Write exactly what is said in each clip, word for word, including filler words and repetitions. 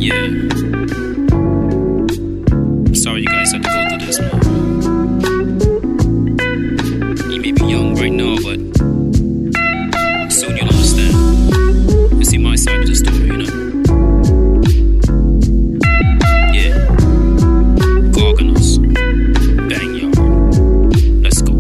Yeah. I'm sorry you guys had to go through this, man. You may be young right now, but soon you'll understand. You see my side of the story, you know? Yeah. Garganos. Bang yard. Let's go.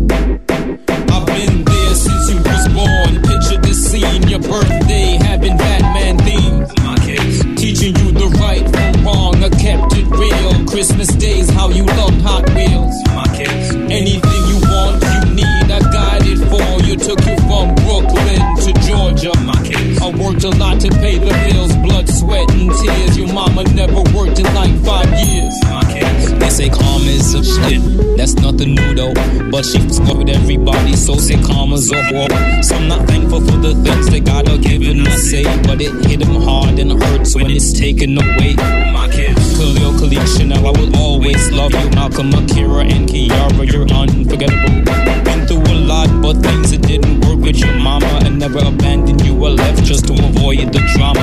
I've been there since you was born. Picture this scene, your birthday, having Batman themes. My kids. Teaching you the right from wrong, I kept it real. Christmas days, how you loved Hot Wheels. My kids. Anything you want, you need, I got it for you. Took you from Brooklyn to Georgia. My kids. I worked a lot to pay the bills, blood, sweat, and tears. Your mama never worked in like five years. My kids. They say karma is a shit, that's nothing new though. But she fucks with everybody, so say karma's a whore. Some not thankful for the things they gotta give and I say, but it hit them hard and hurts when it's taken away. My kids. Khalil, Khalid, Chanel, I will always love you. Malcolm, Akira, and Kiara, you're unforgettable. Been through a lot, but things that didn't work with your mama. And never abandoned you or left just to avoid the drama.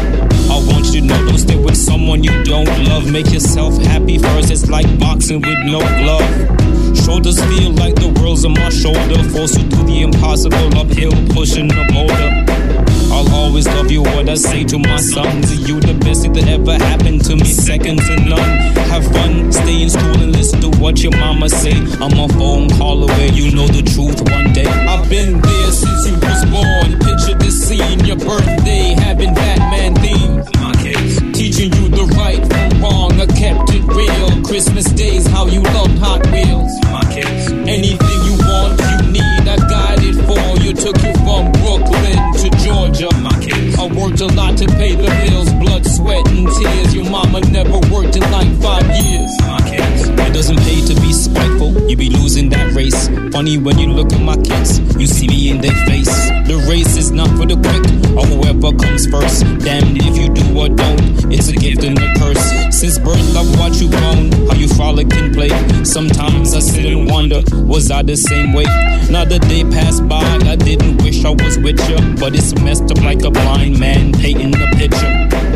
I want you to know, don't stay with someone you don't love. Make yourself happy first, it's like boxing with no glove. Shoulders feel like the world's on my shoulder. Force you through the impossible, uphill, pushing the boulder. I'll always love you, what I say to my sons. You the best thing that ever happened to me, second to none. Have fun, stay in school and listen to what your mama say. I'm a phone call away, you know the truth one day. I've been there since you was born. Picture this scene, your birthday, having Batman themes. My kids. Teaching you the right from wrong, I kept it real. Christmas days, how you loved Hot Wheels. My kids. Anything you want, you need, I got it for you. Took you from Brooklyn to Georgia. My kids. I worked a lot to pay the bills, blood, sweat, and tears. Your mama never worked in like five years. My kids. It doesn't pay to be spiteful, you be losing that race. Funny when you look at my kids, you see me in their face. The race is not for the quick, or whoever comes first. Damned if you do or don't, it's a gift and a curse. Since birth I've watched you grown, how you frolic and play. Sometimes I sit and wonder, was I the same way? Not a day passed by, I didn't wish I was with you, but it's messed up like a blind man painting the picture.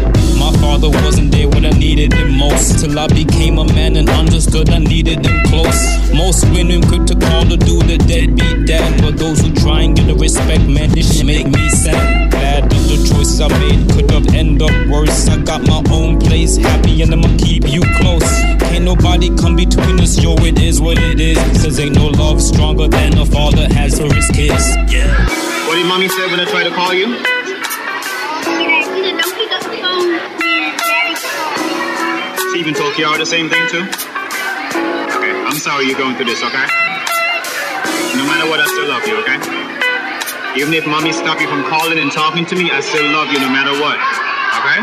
My father wasn't there when I needed him most, till I became a man and understood I needed him close. Most women quick to call the dude a deadbeat dad, but those who try and get the respect, man, this shit make me sad. Bad of the choices I made, could have ended up worse. I got my own place, happy, and I'ma keep you close. Can't nobody come between us, yo, it is what it is. Cause ain't no love stronger than a father has for his kids. Yeah. What did mommy say when I tried to call you? She even told Kiara the same thing too? Okay, I'm sorry you're going through this, okay? No matter what, I still love you, okay? Even if mommy stopped you from calling and talking to me, I still love you no matter what, okay?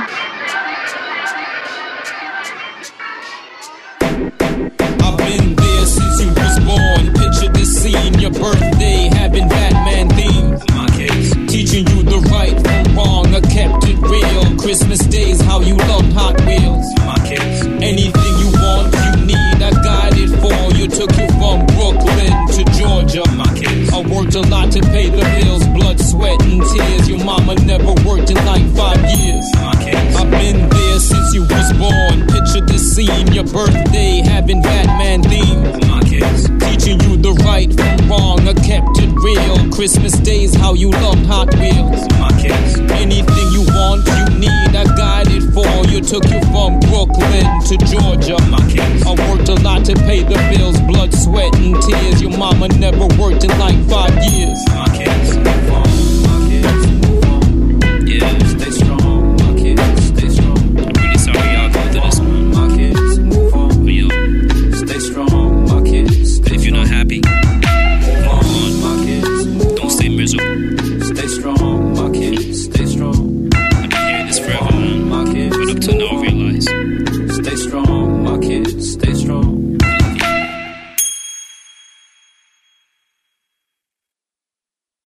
I've been there since you was born. Picture this scene, your birthday, having Batman themes. My kids. Teaching you the right from wrong, I kept it real. Christmas days, how you loved Hot Wheels. My kids. Anything you want, you need, I got it for you. Took you from Brooklyn to Georgia. My kids. I worked a lot to pay the bills, blood, sweat, and tears. Your mama never worked in like five years. My kids. I've been there since you was born. Picture this scene, your birthday, having Batman themes. My kids. Teaching you the right from wrong, I kept it real. Christmas days, how you loved Hot Wheels. My kids. Anything you want, you need, I got it for you. Took you from Brooklyn to Georgia. My kids. I worked a lot to pay the bills, blood, sweat, and tears. Your mama never worked in like five years. My